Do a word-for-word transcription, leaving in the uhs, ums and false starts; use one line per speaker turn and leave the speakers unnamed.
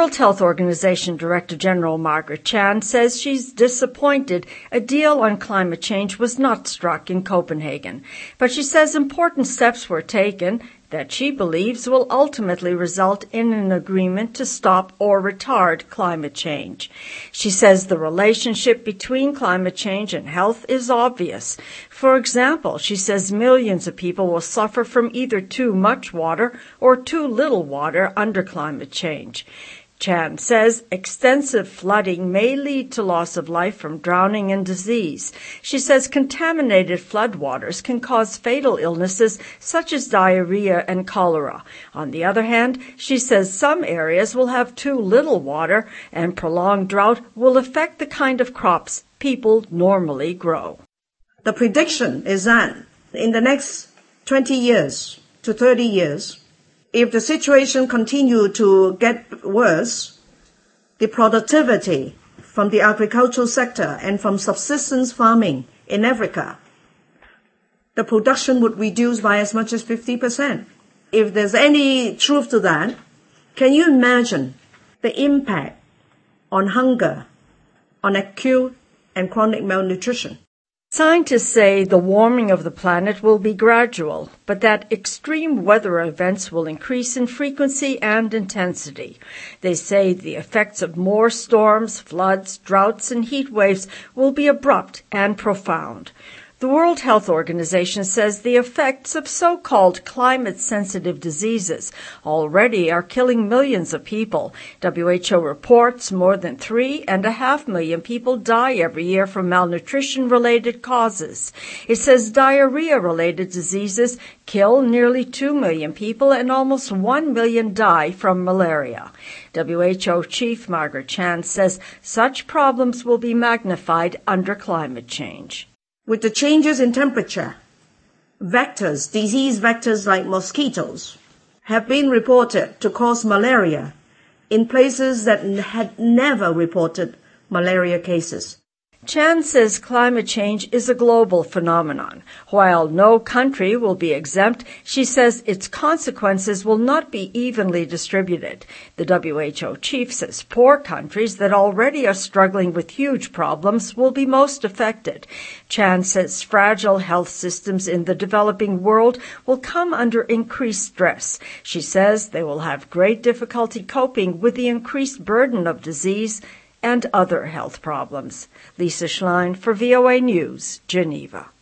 World Health Organization Director General Margaret Chan says she's disappointed a deal on climate change was not struck in Copenhagen, but she says important steps were taken that she believes will ultimately result in an agreement to stop or retard climate change. She says the relationship between climate change and health is obvious. For example, she says millions of people will suffer from either too much water or too little water under climate change. Chan says extensive flooding may lead to loss of life from drowning and disease. She says contaminated floodwaters can cause fatal illnesses such as diarrhea and cholera. On the other hand, she says some areas will have too little water, and prolonged drought will affect the kind of crops people normally grow.
The prediction is that in the next twenty years to thirty years, if the situation continues to get worse, the productivity from the agricultural sector and from subsistence farming in Africa, the production would reduce by as much as fifty percent. If there's any truth to that, can you imagine the impact on hunger, on acute and chronic malnutrition?
Scientists say the warming of the planet will be gradual, but that extreme weather events will increase in frequency and intensity. They say the effects of more storms, floods, droughts, and heat waves will be abrupt and profound. The World Health Organization says the effects of so-called climate-sensitive diseases already are killing millions of people. W H O reports more than three and a half million people die every year from malnutrition-related causes. It says diarrhea-related diseases kill nearly two million people and almost one million die from malaria. W H O Chief Margaret Chan says such problems will be magnified under climate change.
With the changes in temperature, vectors, disease vectors like mosquitoes, have been reported to cause malaria in places that had never reported malaria cases.
Chan says climate change is a global phenomenon. While no country will be exempt, she says its consequences will not be evenly distributed. The W H O chief says poor countries that already are struggling with huge problems will be most affected. Chan says fragile health systems in the developing world will come under increased stress. She says they will have great difficulty coping with the increased burden of disease and other health problems. Lisa Schlein for V O A News, Geneva.